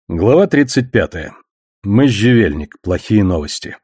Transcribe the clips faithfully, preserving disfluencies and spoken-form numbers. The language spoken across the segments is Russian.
Глава тридцать пятая. Можжевельник. Плохие новости.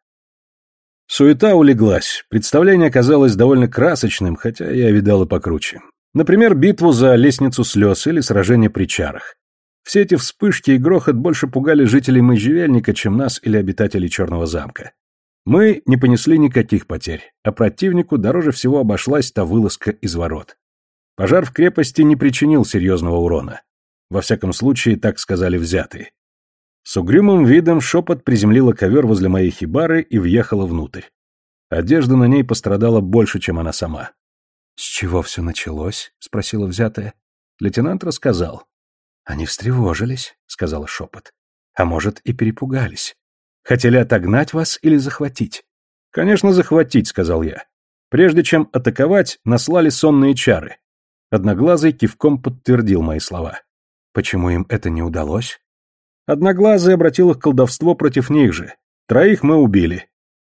Суета улеглась. Представление оказалось довольно красочным, хотя я видал и покруче. Например, битву за лестницу слез или сражение при чарах. Все эти вспышки и грохот больше пугали жителей Можжевельника, чем нас или обитателей Черного замка. Мы не понесли никаких потерь, а противнику дороже всего обошлась та вылазка из ворот. Пожар в крепости не причинил серьезного урона. Во всяком случае, так сказали взятые. С угрюмым видом Шепот приземлила ковер возле моей хибары и въехала внутрь. Одежда на ней пострадала больше, чем она сама. — С чего все началось? — спросила взятая. Лейтенант рассказал. — Они встревожились, — сказала Шепот. — А может, и перепугались. Хотели отогнать вас или захватить? — Конечно, захватить, — сказал я. Прежде чем атаковать, наслали сонные чары. Одноглазый кивком подтвердил мои слова. Почему им это не удалось? Одноглазый обратил их колдовство против них же. Троих мы убили.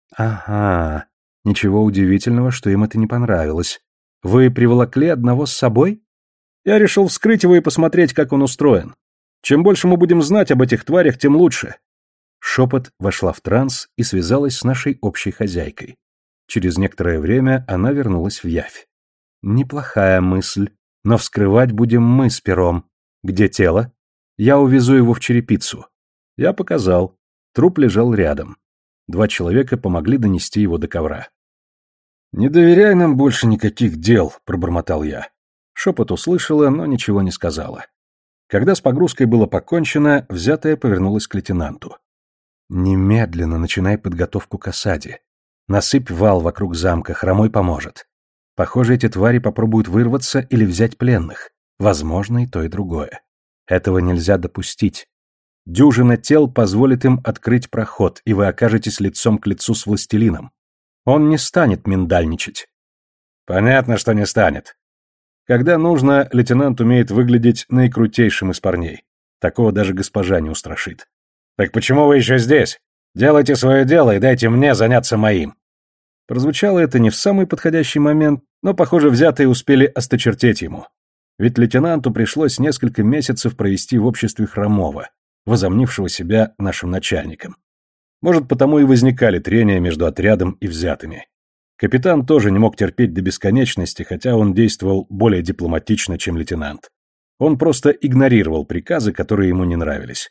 Ага, ничего удивительного, что им это не понравилось. Вы приволокли одного с собой? Я решил вскрыть его и посмотреть, как он устроен. Чем больше мы будем знать об этих тварях, тем лучше. Шепот вошла в транс и связалась с нашей общей хозяйкой. Через некоторое время она вернулась в явь. Неплохая мысль, но вскрывать будем мы с пером. Где тело? Я увезу его в черепицу. Я показал. Труп лежал рядом. Два человека помогли донести его до ковра. «Не доверяй нам больше никаких дел», — пробормотал я. Шепот услышала, но ничего не сказала. Когда с погрузкой было покончено, взятая повернулась к лейтенанту. «Немедленно начинай подготовку к осаде. Насыпь вал вокруг замка, Хромой поможет. Похоже, эти твари попробуют вырваться или взять пленных. Возможно, и то, и другое. Этого нельзя допустить. Дюжина тел позволит им открыть проход, и вы окажетесь лицом к лицу с властелином. Он не станет миндальничать». «Понятно, что не станет». Когда нужно, лейтенант умеет выглядеть наикрутейшим из парней. Такого даже госпожа не устрашит. «Так почему вы еще здесь? Делайте свое дело и дайте мне заняться моим». Прозвучало это не в самый подходящий момент, но, похоже, взятые успели осточертеть ему. Ведь лейтенанту пришлось несколько месяцев провести в обществе Хромого, возомнившего себя нашим начальником. Может, потому и возникали трения между отрядом и взятыми. Капитан тоже не мог терпеть до бесконечности, хотя он действовал более дипломатично, чем лейтенант. Он просто игнорировал приказы, которые ему не нравились.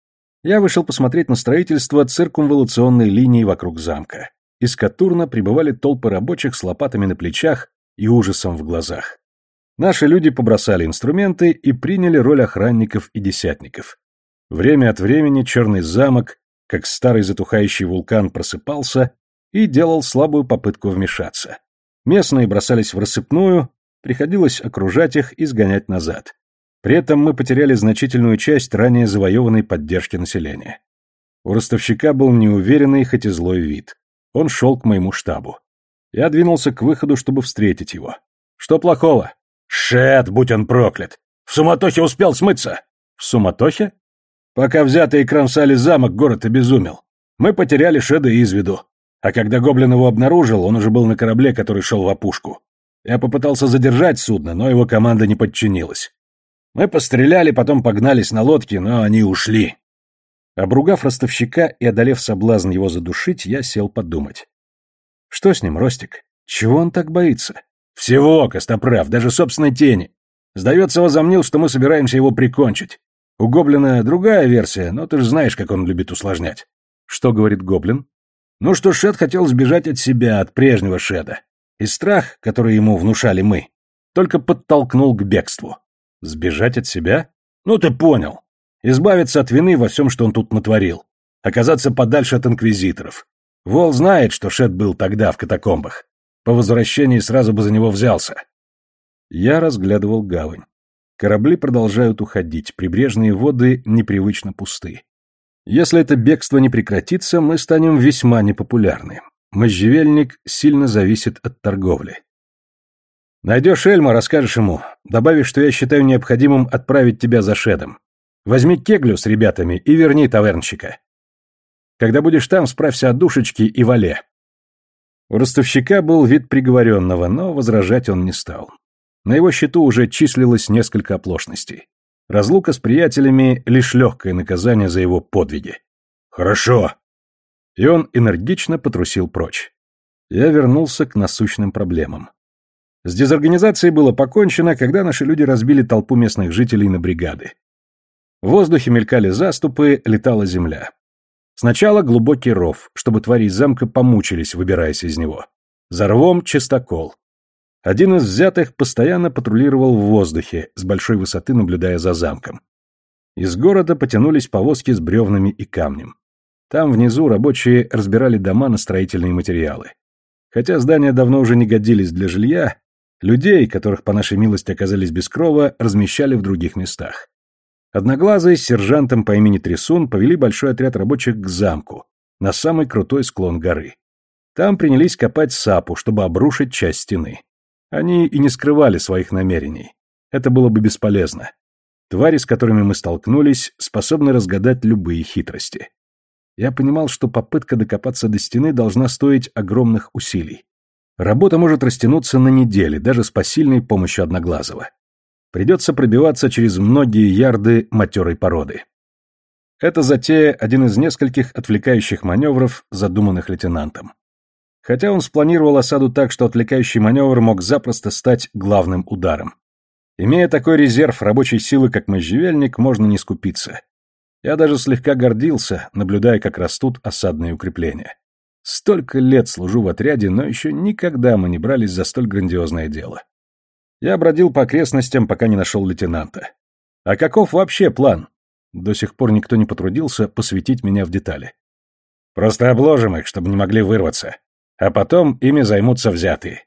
Я вышел посмотреть на строительство циркумвалационной линии вокруг замка. Из Катурна прибывали толпы рабочих с лопатами на плечах и ужасом в глазах. Наши люди побросали инструменты и приняли роль охранников и десятников. Время от времени черный замок, как старый затухающий вулкан, просыпался и делал слабую попытку вмешаться. Местные бросались в рассыпную, приходилось окружать их и сгонять назад. При этом мы потеряли значительную часть ранее завоеванной поддержки населения. У ростовщика был неуверенный, хоть и злой вид. Он шел к моему штабу. Я двинулся к выходу, чтобы встретить его. «Что плохого?» «Шет, будь он проклят! В суматохе успел смыться!» «В суматохе?» «Пока взятые кромсали замок, город обезумел. Мы потеряли Шеда из виду. А когда гоблин его обнаружил, он уже был на корабле, который шел в опушку. Я попытался задержать судно, но его команда не подчинилась. Мы постреляли, потом погнались на лодке, но они ушли». Обругав ростовщика и одолев соблазн его задушить, я сел подумать. «Что с ним, Ростик? Чего он так боится?» «Всего, Костоправ, даже собственной тени. Сдается, возомнил, что мы собираемся его прикончить. У Гоблина другая версия, но ты же знаешь, как он любит усложнять». «Что говорит Гоблин?» «Ну, что Шед хотел сбежать от себя, от прежнего Шеда. И страх, который ему внушали мы, только подтолкнул к бегству». «Сбежать от себя?» «Ну, ты понял. Избавиться от вины во всем, что он тут натворил. Оказаться подальше от инквизиторов. Вол знает, что Шед был тогда в катакомбах. По возвращении сразу бы за него взялся». Я разглядывал гавань. Корабли продолжают уходить, прибрежные воды непривычно пусты. Если это бегство не прекратится, мы станем весьма непопулярны. Можжевельник сильно зависит от торговли. Найдешь Эльма, расскажешь ему. Добавишь, что я считаю необходимым отправить тебя за Шедом. Возьми кеглю с ребятами и верни тавернщика. Когда будешь там, справься о душечке и вале. У ростовщика был вид приговоренного, но возражать он не стал. На его счету уже числилось несколько оплошностей. Разлука с приятелями — лишь легкое наказание за его подвиги. «Хорошо!» И он энергично потрусил прочь. Я вернулся к насущным проблемам. С дезорганизацией было покончено, когда наши люди разбили толпу местных жителей на бригады. В воздухе мелькали заступы, летала земля. Сначала глубокий ров, чтобы твари из замка помучились, выбираясь из него. За рвом чистокол. Один из взятых постоянно патрулировал в воздухе, с большой высоты наблюдая за замком. Из города потянулись повозки с бревнами и камнем. Там внизу рабочие разбирали дома на строительные материалы. Хотя здания давно уже не годились для жилья, людей, которых по нашей милости оказались без крова, размещали в других местах. Одноглазый с сержантом по имени Трясун повели большой отряд рабочих к замку, на самый крутой склон горы. Там принялись копать сапу, чтобы обрушить часть стены. Они и не скрывали своих намерений. Это было бы бесполезно. Твари, с которыми мы столкнулись, способны разгадать любые хитрости. Я понимал, что попытка докопаться до стены должна стоить огромных усилий. Работа может растянуться на недели, даже с посильной помощью Одноглазого. Придется пробиваться через многие ярды матерой породы. Эта затея – один из нескольких отвлекающих маневров, задуманных лейтенантом. Хотя он спланировал осаду так, что отвлекающий маневр мог запросто стать главным ударом. Имея такой резерв рабочей силы, как можжевельник, можно не скупиться. Я даже слегка гордился, наблюдая, как растут осадные укрепления. Столько лет служу в отряде, но еще никогда мы не брались за столь грандиозное дело. Я бродил по окрестностям, пока не нашел лейтенанта. А каков вообще план? До сих пор никто не потрудился посвятить меня в детали. Просто обложим их, чтобы не могли вырваться. А потом ими займутся взятые.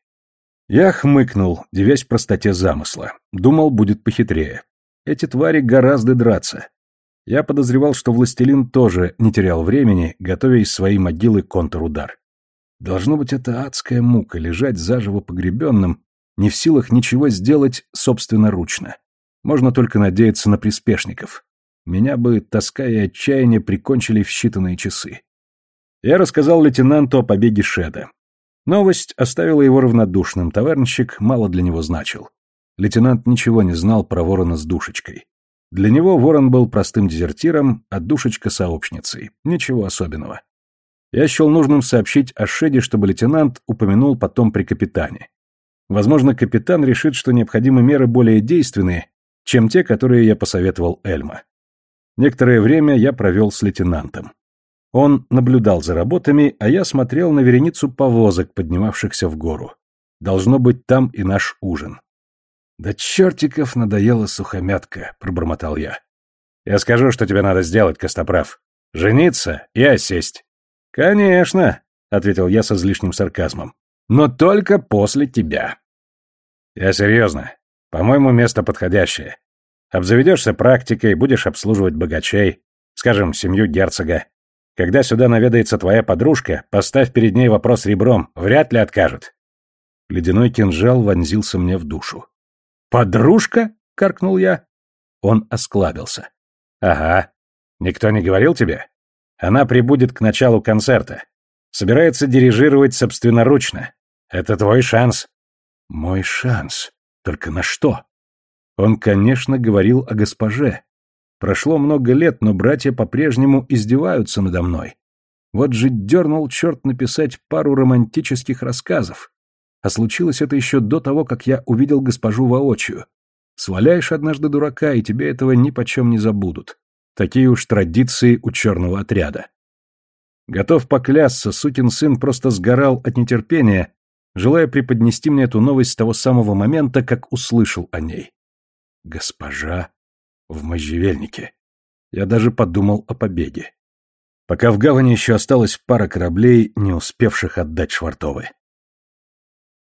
Я хмыкнул, дивясь простоте замысла. Думал, будет похитрее. Эти твари гораздо драться. Я подозревал, что властелин тоже не терял времени, готовя из своей могилы контрудар. Должно быть, это адская мука — лежать заживо погребенным, не в силах ничего сделать собственноручно. Можно только надеяться на приспешников. Меня бы тоска и отчаяние прикончили в считанные часы. Я рассказал лейтенанту о побеге Шеда. Новость оставила его равнодушным, тавернщик мало для него значил. Лейтенант ничего не знал про ворона с душечкой. Для него ворон был простым дезертиром, а душечка — сообщницей. Ничего особенного. Я счел нужным сообщить о Шеде, чтобы лейтенант упомянул потом при капитане. Возможно, капитан решит, что необходимы меры более действенные, чем те, которые я посоветовал Эльма. Некоторое время я провел с лейтенантом. Он наблюдал за работами, а я смотрел на вереницу повозок, поднимавшихся в гору. Должно быть, там и наш ужин. «Да чертиков надоела сухомятка», — пробормотал я. «Я скажу, что тебе надо сделать, Костоправ. Жениться и осесть». «Конечно», — ответил я с излишним сарказмом. «Но только после тебя». «Я серьезно. По-моему, место подходящее. Обзаведешься практикой, будешь обслуживать богачей, скажем, семью герцога. Когда сюда наведается твоя подружка, поставь перед ней вопрос ребром, вряд ли откажет». Ледяной кинжал вонзился мне в душу. «Подружка?» — каркнул я. Он осклабился. «Ага. Никто не говорил тебе? Она прибудет к началу концерта. Собирается дирижировать собственноручно. Это твой шанс». «Мой шанс? Только на что?» Он, конечно, говорил о госпоже. Прошло много лет, но братья по-прежнему издеваются надо мной. Вот же дернул черт написать пару романтических рассказов. А случилось это еще до того, как я увидел госпожу воочию. Сваляешь однажды дурака, и тебе этого нипочем не забудут. Такие уж традиции у черного отряда. Готов поклясться, сукин сын просто сгорал от нетерпения, желая преподнести мне эту новость с того самого момента, как услышал о ней. Госпожа в можжевельнике. Я даже подумал о побеге. Пока в гавани еще осталась пара кораблей, не успевших отдать швартовы.